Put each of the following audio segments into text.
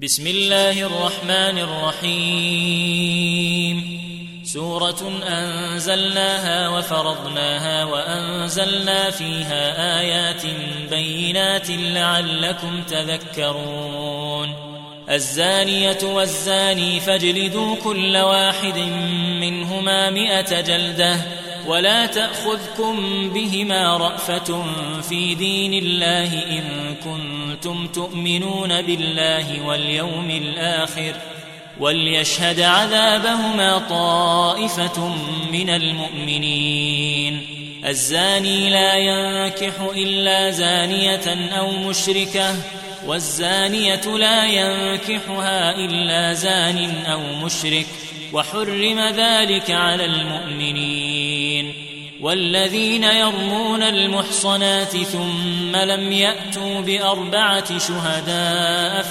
بسم الله الرحمن الرحيم. سورة أنزلناها وفرضناها وأنزلنا فيها آيات بينات لعلكم تذكرون. الزانية والزاني فاجلدوا كل واحد منهما 100 جلدة ولا تأخذكم بهما رأفة في دين الله إن كنتم تؤمنون بالله واليوم الآخر وليشهد عذابهما طائفة من المؤمنين. الزاني لا ينكح إلا زانية أو مشركة والزانية لا ينكحها إلا زان أو مشرك وحرم ذلك على المؤمنين. والذين يرمون المحصنات ثم لم يأتوا ب4 شهداء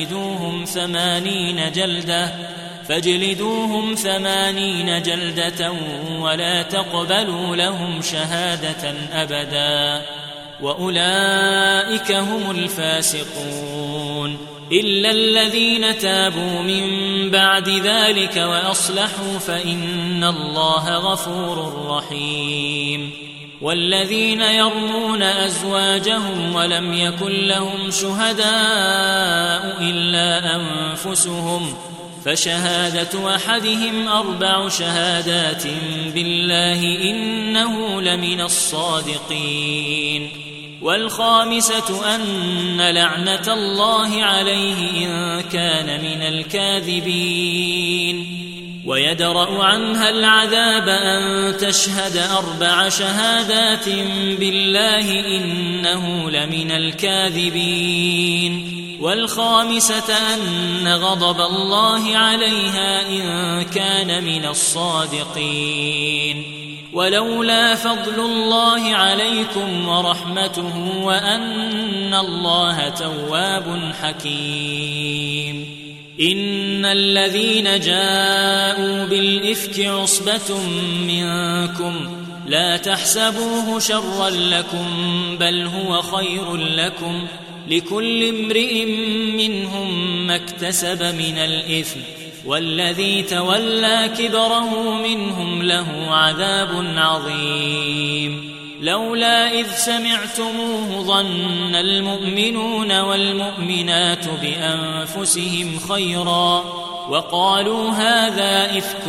فاجلدوهم 80 جلدة ولا تقبلوا لهم شهادة أبدا وأولئك هم الفاسقون إلا الذين تابوا من بعد ذلك وأصلحوا فإن الله غفور رحيم. والذين يرمون أزواجهم ولم يكن لهم شهداء إلا أنفسهم فشهادة أحدهم 4 شهادات بالله إنه لمن الصادقين. والخامسة أن لعنة الله عليه إن كان من الكاذبين. ويدرأ عنها العذاب أن تشهد 4 شهادات بالله إنه لمن الكاذبين. والخامسة أن غضب الله عليها إن كان من الصادقين. ولولا فضل الله عليكم ورحمته وأن الله تواب حكيم. إن الذين جاءوا بالإفك عصبة منكم لا تحسبوه شرا لكم بل هو خير لكم لكل امرئ منهم ما اكتسب من الإثم والذي تولى كبره منهم له عذاب عظيم. لولا إذ سمعتموه ظن المؤمنون والمؤمنات بأنفسهم خيرا وقالوا هذا إفك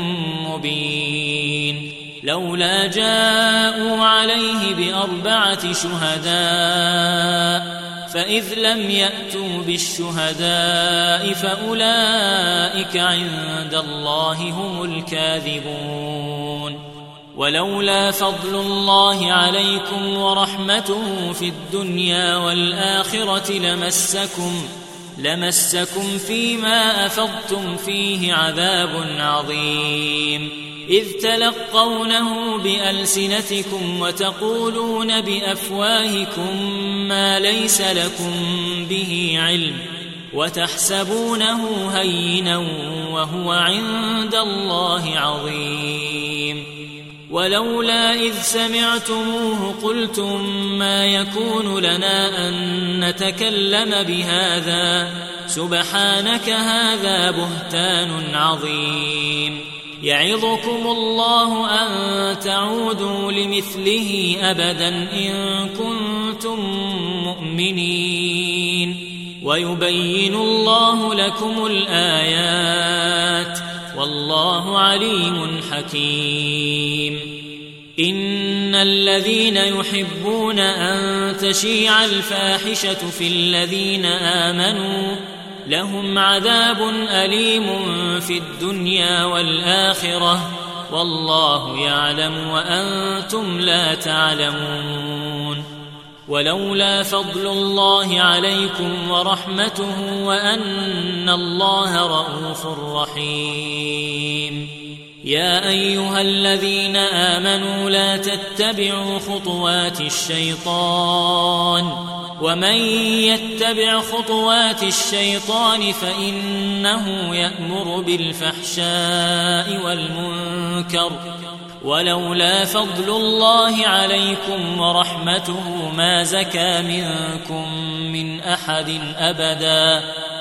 مبين. لولا جاءوا عليه ب4 شهداء فإذ لم يأتوا بالشهداء فأولئك عند الله هم الكاذبون. ولولا فضل الله عليكم ورحمته في الدنيا والآخرة لمسكم فيما أفضتم فيه عذاب عظيم إذ تلقونه بألسنتكم وتقولون بأفواهكم ما ليس لكم به علم وتحسبونه هينا وهو عند الله عظيم. ولولا إذ سمعتموه قلتم ما يكون لنا أن نتكلم بهذا سبحانك هذا بهتان عظيم. يعظكم الله أن تعودوا لمثله أبدا إن كنتم مؤمنين ويبين الله لكم الآيات والله عليم حكيم. إن الذين يحبون أن تشيع الفاحشة في الذين آمنوا لهم عذاب أليم في الدنيا والآخرة والله يعلم وأنتم لا تعلمون. ولولا فضل الله عليكم ورحمته وأن الله رءوف رحيم. يا أيها الذين آمنوا لا تتبعوا خطوات الشيطان ومن يتبع خطوات الشيطان فإنه يأمر بالفحشاء والمنكر ولولا فضل الله عليكم ورحمته ما زكى منكم من أحد أبدا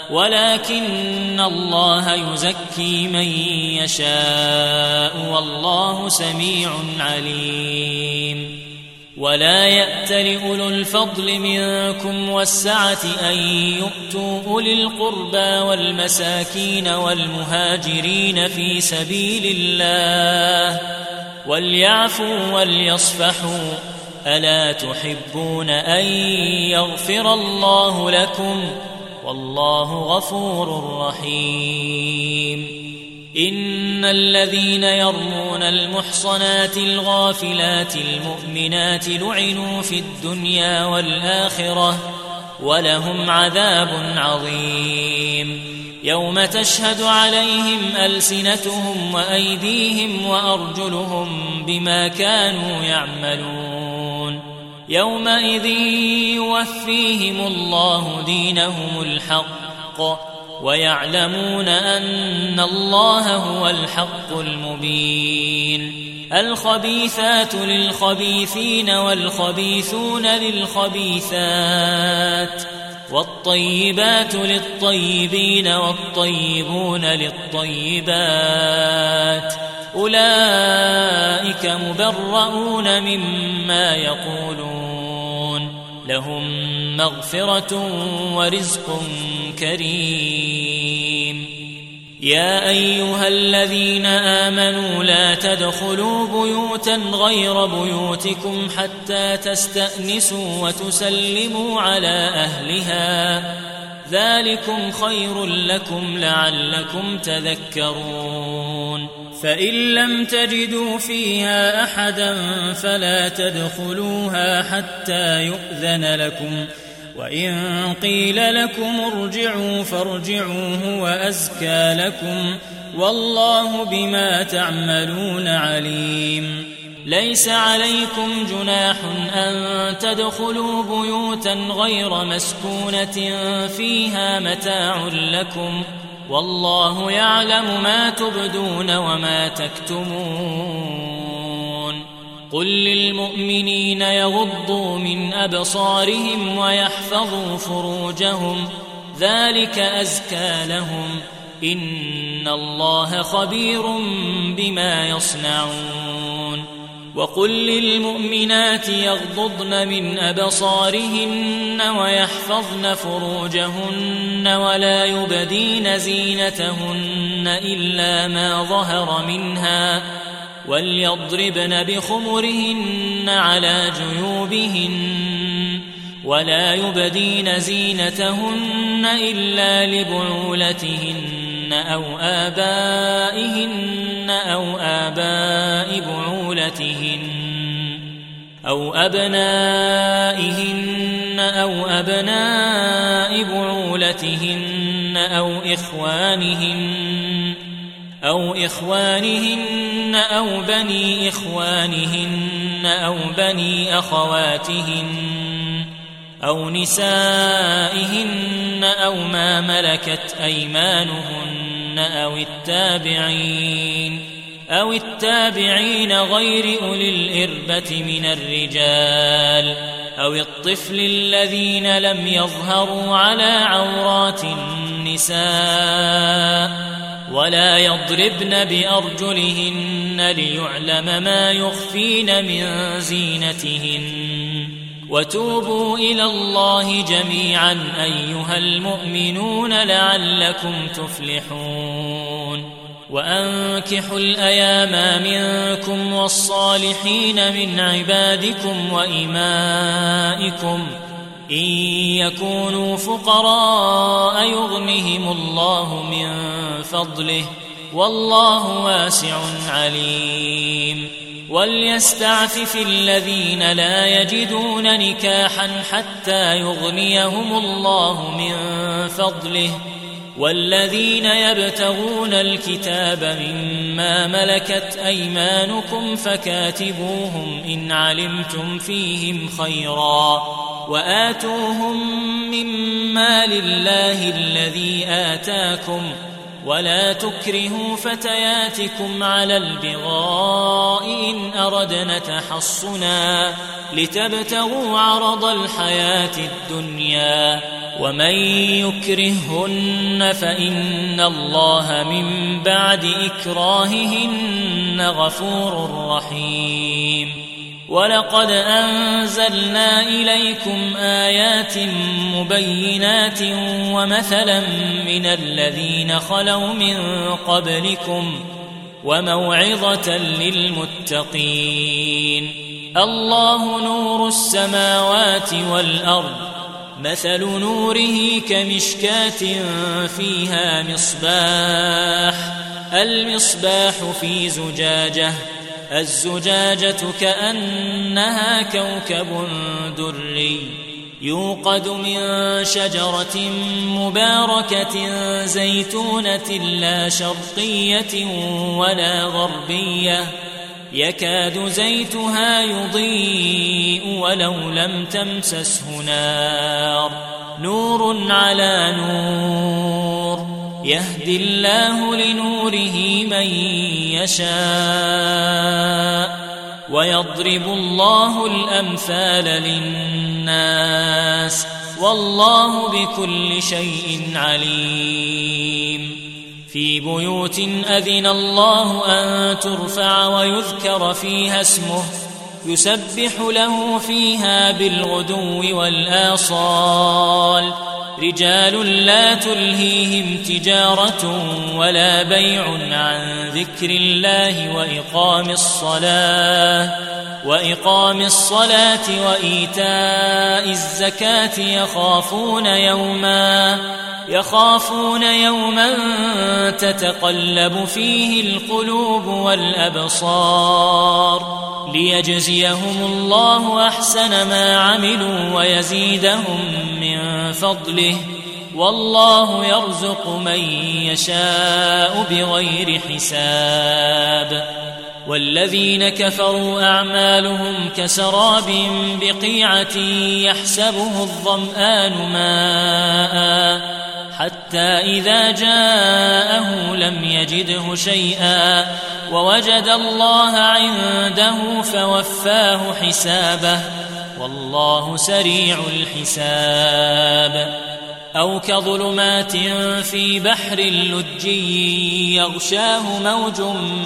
ولكن الله يزكي من يشاء والله سميع عليم. ولا يأتل أولو الفضل منكم والسعة أن يؤتوا أولي القربى والمساكين والمهاجرين في سبيل الله وليعفوا وليصفحوا ألا تحبون أن يغفر الله لكم والله غفور رحيم. إن الذين يرمون المحصنات الغافلات المؤمنات لعنوا في الدنيا والآخرة ولهم عذاب عظيم. يوم تشهد عليهم ألسنتهم وأيديهم وأرجلهم بما كانوا يعملون. يومئذ يوفيهم الله دينهم الحق ويعلمون أن الله هو الحق المبين. الخبيثات للخبيثين والخبيثون للخبيثات والطيبات للطيبين والطيبون للطيبات أولئك مبرؤون مما يقولون لهم مغفرة ورزق كريم. يا أيها الذين آمنوا لا تدخلوا بيوتا غير بيوتكم حتى تستأنسوا وتسلموا على أهلها ذلكم خير لكم لعلكم تذكرون. فإن لم تجدوا فيها أحدا فلا تدخلوها حتى يؤذن لكم وإن قيل لكم ارجعوا فارجعوا هو أزكى لكم والله بما تعملون عليم. ليس عليكم جناح أن تدخلوا بيوتا غير مسكونة فيها متاع لكم والله يعلم ما تبدون وما تكتمون. قل للمؤمنين يغضوا من أبصارهم ويحفظوا فروجهم ذلك أزكى لهم إن الله خبير بما يصنعون. وقل للمؤمنات يغضضن من أبصارهن ويحفظن فروجهن ولا يبدين زينتهن إلا ما ظهر منها وليضربن بخمرهن على جيوبهن ولا يبدين زينتهن إلا لبعولتهن أو آبائهن أو آباء بعولتهن أو أبنائهن أو أبناء بعولتهن أو إخوانهن أو بني إخوانهن أو بني أخواتهن أو نسائهن أو ما ملكت أيمانهن أو التابعين غير أولي الإربة من الرجال أو الطفل الذين لم يظهروا على عورات النساء ولا يضربن بأرجلهن ليعلم ما يخفين من زينتهن. وتوبوا إلى الله جميعا أيها المؤمنون لعلكم تفلحون. وأنكحوا الأيام منكم والصالحين من عبادكم وإمائكم إن يكونوا فقراء يغنهم الله من فضله والله واسع عليم. وليستعفف الذين لا يجدون نكاحا حتى يغنيهم الله من فضله والذين يبتغون الكتاب مما ملكت أيمانكم فكاتبوهم إن علمتم فيهم خيرا وآتوهم مما لله الذي آتاكم ولا تكرهوا فتياتكم على البغاء إن أردنا تحصنا لتبتغوا عرض الحياة الدنيا ومن يكرههن فإن الله من بعد إكراههن غفور رحيم ولقد أنزلنا إليكم آيات مبينات ومثلا من الذين خلوا من قبلكم وموعظة للمتقين الله نور السماوات والأرض مثل نوره كمشكاة فيها مصباح المصباح في زجاجة الزجاجة كأنها كوكب دري يوقد من شجرة مباركة زيتونة لا شرقية ولا غربية يكاد زيتها يضيء ولو لم تمسسه نار نور على نور يهدي الله لنوره من يشاء ويضرب الله الأمثال للناس والله بكل شيء عليم في بيوت أذن الله أن ترفع ويذكر فيها اسمه يسبح له فيها بالغدو والآصال رجال لا تلهيهم تجارة ولا بيع عن ذكر الله وإقام الصلاة وإيتاء الزكاة يخافون يوما تتقلب فيه القلوب والأبصار ليجزيهم الله أحسن ما عملوا ويزيدهم من فضله والله يرزق من يشاء بغير حساب والذين كفروا أعمالهم كسراب بقيعة يحسبه الظمآن ماء حتى إذا جاءه لم يجده شيئا ووجد الله عنده فوفاه حسابه والله سريع الحساب أو كظلمات في بحر لجي يغشاه موج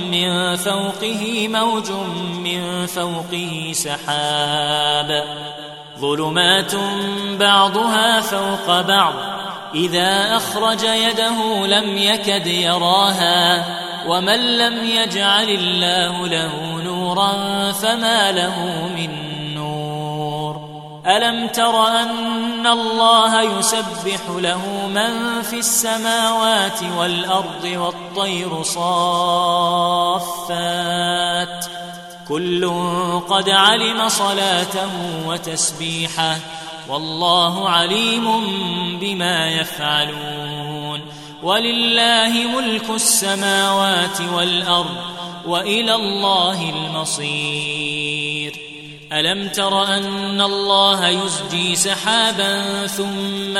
من فوقه سحاب ظلمات بعضها فوق بعض إذا أخرج يده لم يكد يراها ومن لم يجعل الله له نورا فما له من نور ألم تر أن الله يسبح له من في السماوات والأرض والطير صافات كل قد علم صلاته وتسبيحه والله عليم بما يفعلون ولله ملك السماوات والأرض وإلى الله المصير ألم تر أن الله يزجي سحابا ثم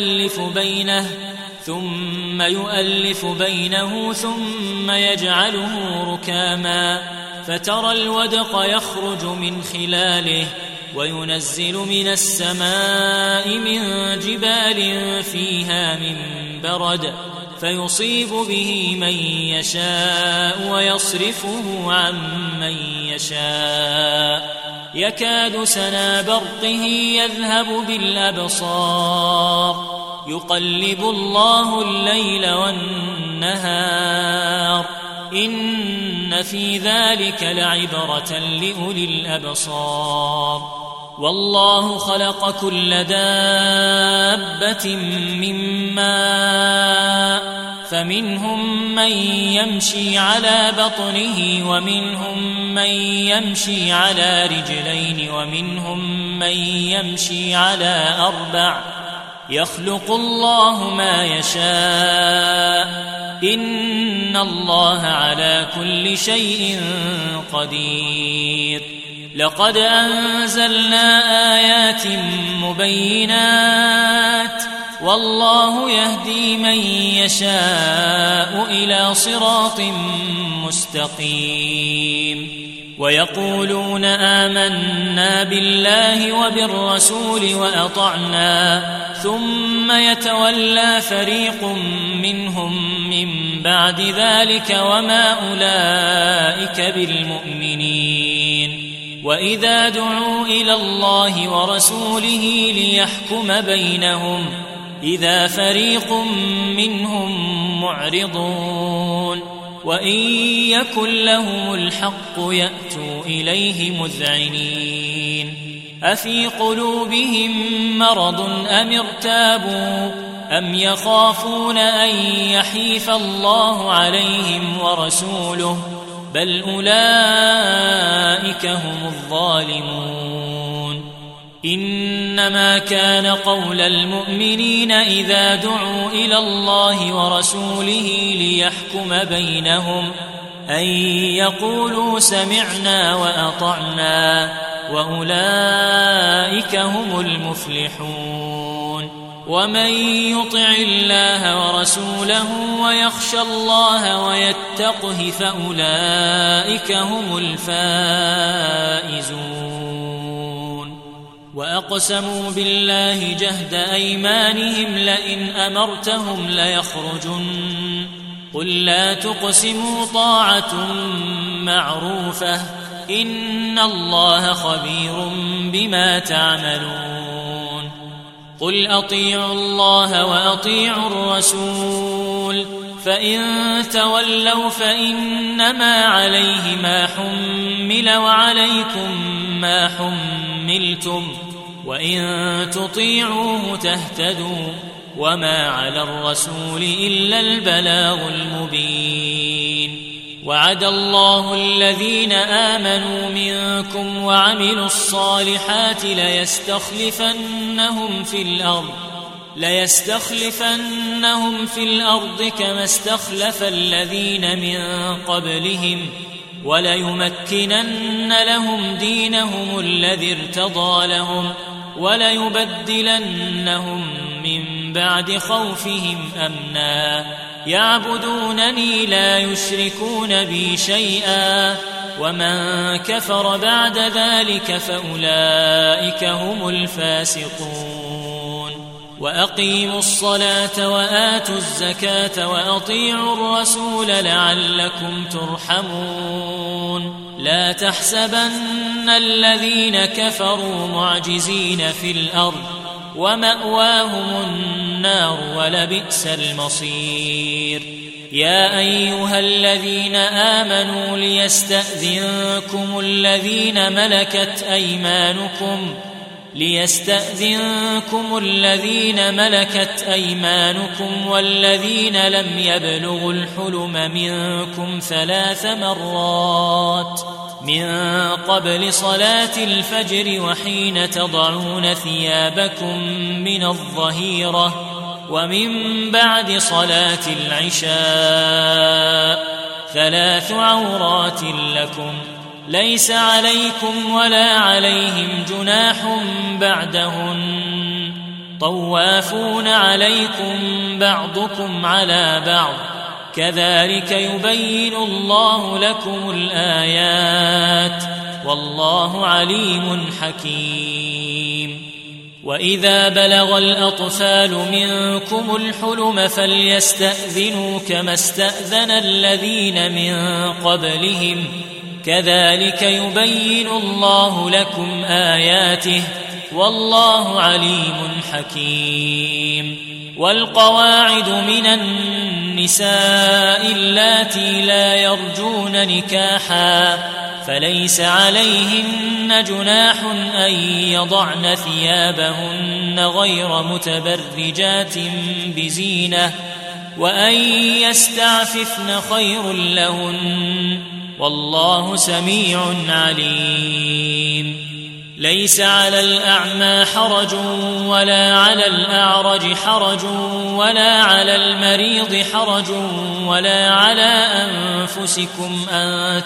يؤلف بينه ثم يجعله ركاما فترى الودق يخرج من خلاله وينزل من السماء من جبال فيها من برد فيصيب به من يشاء ويصرفه عن من يشاء يكاد سنا برقه يذهب بالأبصار يقلب الله الليل والنهار إن في ذلك لعبرة لأولي الأبصار والله خلق كل دابة من ماء فمنهم من يمشي على بطنه ومنهم من يمشي على رجلين ومنهم من يمشي على أربع يخلق الله ما يشاء إن الله على كل شيء قدير لقد أنزلنا آيات مبينات والله يهدي من يشاء إلى صراط مستقيم ويقولون آمنا بالله وبالرسول وأطعنا ثم يتولى فريق منهم من بعد ذلك وما أولئك بالمؤمنين وإذا دعوا إلى الله ورسوله ليحكم بينهم إذا فريق منهم معرضون وإن يكن لهم الحق يأتوا إليه مذعنين أفي قلوبهم مرض أم ارتابوا أم يخافون أن يحيف الله عليهم ورسوله بل أولئك هم الظالمون إنما كان قول المؤمنين إذا دعوا إلى الله ورسوله ليحكم بينهم أن يقولوا سمعنا وأطعنا وأولئك هم المفلحون ومن يطع الله ورسوله ويخشى الله ويتقه فأولئك هم الفائزون وأقسموا بالله جهد أيمانهم لئن أمرتهم ليخرجن قل لا تقسموا طاعة معروفة إن الله خبير بما تعملون قل أطيعوا الله وأطيعوا الرسول فإن تولوا فإنما عليه ما حمل وعليكم ما حملتم وإن تطيعوه تهتدوا وما على الرسول إلا البلاغ المبين وعد الله الذين آمنوا منكم وعملوا الصالحات ليستخلفنهم في الأرض كما استخلف الذين من قبلهم وليمكنن لهم دينهم الذي ارتضى لهم وليبدلنهم من بعد خوفهم أمنا يعبدونني لا يشركون بي شيئا ومن كفر بعد ذلك فأولئك هم الفاسقون وأقيموا الصلاة وآتوا الزكاة وأطيعوا الرسول لعلكم ترحمون لا تحسبن الذين كفروا معجزين في الأرض ومأواهم النار ولبئس المصير يا أيها الذين آمنوا ليستأذنكم الذين ملكت أيمانكم والذين لم يبلغوا الحلم منكم 3 مرات من قبل صلاة الفجر وحين تضعون ثيابكم من الظهيرة ومن بعد صلاة العشاء 3 عورات لكم ليس عليكم ولا عليهم جناح بعدهن طوافون عليكم بعضكم على بعض كذلك يبين الله لكم الآيات والله عليم حكيم وإذا بلغ الأطفال منكم الحلم فليستأذنوا كما استأذن الذين من قبلهم كذلك يبين الله لكم آياته والله عليم حكيم والقواعد من النساء اللاتي لا يرجون نكاحا فليس عليهن جناح أن يضعن ثيابهن غير متبرجات بزينة وأن يستعففن خير لهن والله سميع عليم ليس على الأعمى حرج ولا على الأعرج حرج ولا على المريض حرج ولا على أنفسكم أن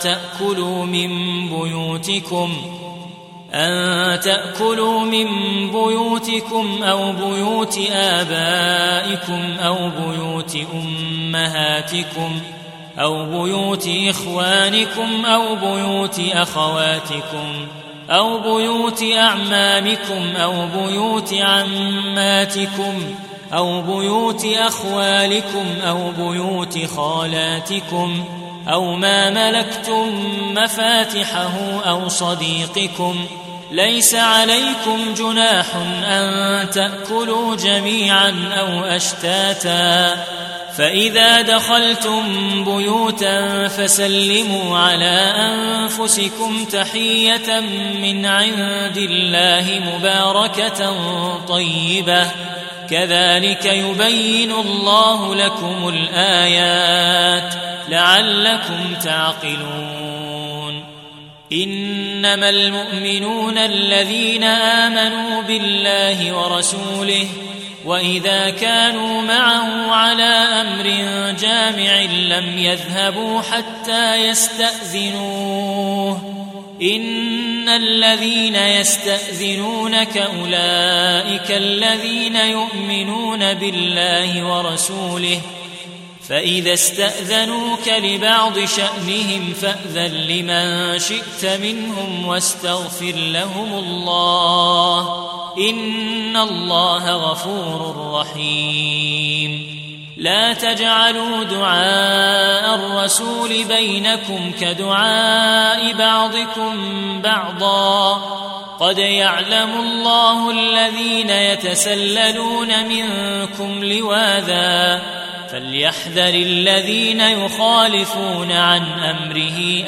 تأكلوا من بيوتكم أو بيوت آبائكم أو بيوت أمهاتكم أو بيوت إخوانكم أو بيوت أخواتكم أو بيوت أعمامكم أو بيوت عماتكم أو بيوت أخوالكم أو بيوت خالاتكم أو ما ملكتم مفاتحه أو صديقكم. ليس عليكم جناح أن تأكلوا جميعا أو أشتاتا، فإذا دخلتم بيوتا فسلموا على أنفسكم تحية من عند الله مباركة طيبة، كذلك يبين الله لكم الآيات لعلكم تعقلون. إنما المؤمنون الذين آمنوا بالله ورسوله وإذا كانوا معه على أمر جامع لم يذهبوا حتى يستأذنوه. إن الذين يستأذنونك أولئك الذين يؤمنون بالله ورسوله، فإذا استأذنوك لبعض شأنهم فأذن لمن شئت منهم واستغفر لهم الله، إن الله غفور رحيم. لا تجعلوا دعاء الرسول بينكم كدعاء بعضكم بعضا، قد يعلم الله الذين يتسللون منكم لواذا، فليحذر الذين يخالفون عن أمره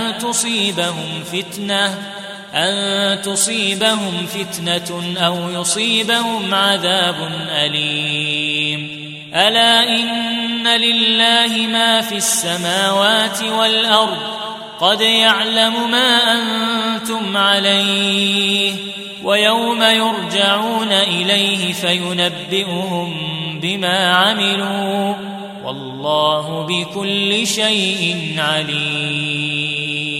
أن تصيبهم فتنة أو يصيبهم عذاب أليم. ألا إن لله ما في السماوات والأرض، قد يعلم ما أنتم عليه، ويوم يرجعون إليه فينبئهم بما عملوا، والله بكل شيء عليم.